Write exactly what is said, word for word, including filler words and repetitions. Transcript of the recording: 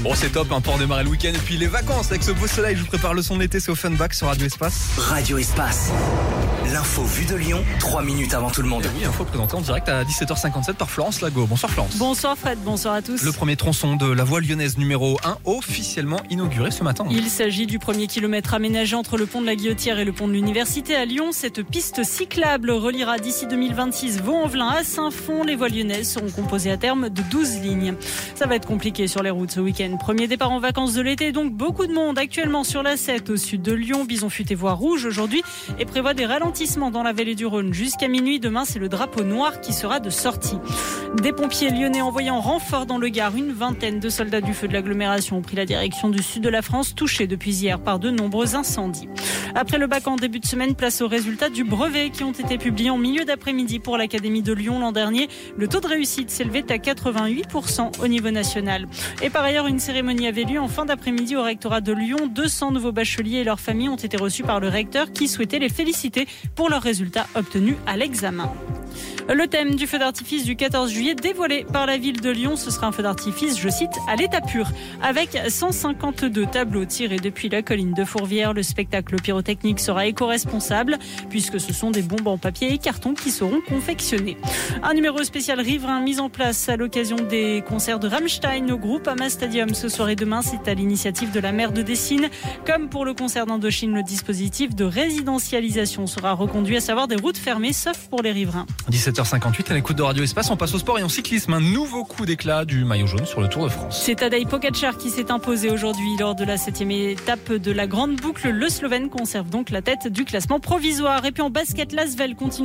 Bon, c'est top hein, pour démarrer le week-end. Et puis les vacances avec ce beau soleil. Je vous prépare le son d'été, c'est Offenbach sur Radio Espace. Radio Espace. L'info vue de Lyon, trois minutes avant tout le monde. Et oui, info présentée en direct à dix-sept heures cinquante-sept par Florence Lago. Bonsoir Florence. Bonsoir Fred, bonsoir à tous. Le premier tronçon de la voie lyonnaise numéro un officiellement inauguré ce matin. Il s'agit du premier kilomètre aménagé entre le pont de la Guillotière et le pont de l'Université à Lyon. Cette piste cyclable reliera d'ici deux mille vingt-six Vaux-en-Velin à Saint-Fond. Les voies lyonnaises seront composées à terme de douze lignes. Ça va être compliqué sur les routes ce week-end. Premier départ en vacances de l'été, donc beaucoup de monde actuellement sur l'A sept au sud de Lyon. Bison futé voie rouge aujourd'hui et prévoit des ralentissements dans la vallée du Rhône jusqu'à minuit. Demain, c'est le drapeau noir qui sera de sortie. Des pompiers lyonnais envoyés en renfort dans le Gard. Une vingtaine de soldats du feu de l'agglomération ont pris la direction du sud de la France, touchés depuis hier par de nombreux incendies. Après le bac en début de semaine, place aux résultats du brevet qui ont été publiés en milieu d'après-midi pour l'Académie de Lyon l'an dernier. Le taux de réussite s'élevait à quatre-vingt-huit pour cent au niveau national. Et par ailleurs, une cérémonie avait lieu en fin d'après-midi au rectorat de Lyon. deux cents nouveaux bacheliers et leurs familles ont été reçus par le recteur qui souhaitait les féliciter pour leurs résultats obtenus à l'examen. Le thème du feu d'artifice du quatorze juillet dévoilé par la ville de Lyon, ce sera un feu d'artifice, je cite, à l'état pur. Avec cent cinquante-deux tableaux tirés depuis la colline de Fourvière, le spectacle pyrotechnique sera éco-responsable puisque ce sont des bombes en papier et carton qui seront confectionnées. Un numéro spécial riverain mis en place à l'occasion des concerts de Rammstein au Groupama Stadium ce soir et demain. C'est à l'initiative de la maire de Dessines. Comme pour le concert d'Indochine, le dispositif de résidentialisation sera reconduit, à savoir des routes fermées sauf pour les riverains. dix-sept heures cinquante-huit à l'écoute de Radio Espace, on passe au sport et en cyclisme. Un nouveau coup d'éclat du maillot jaune sur le Tour de France. C'est Tadej Pogačar qui s'est imposé aujourd'hui lors de la septième étape de la grande boucle. Le Slovène conserve donc la tête du classement provisoire. Et puis en basket, l'Asvel continue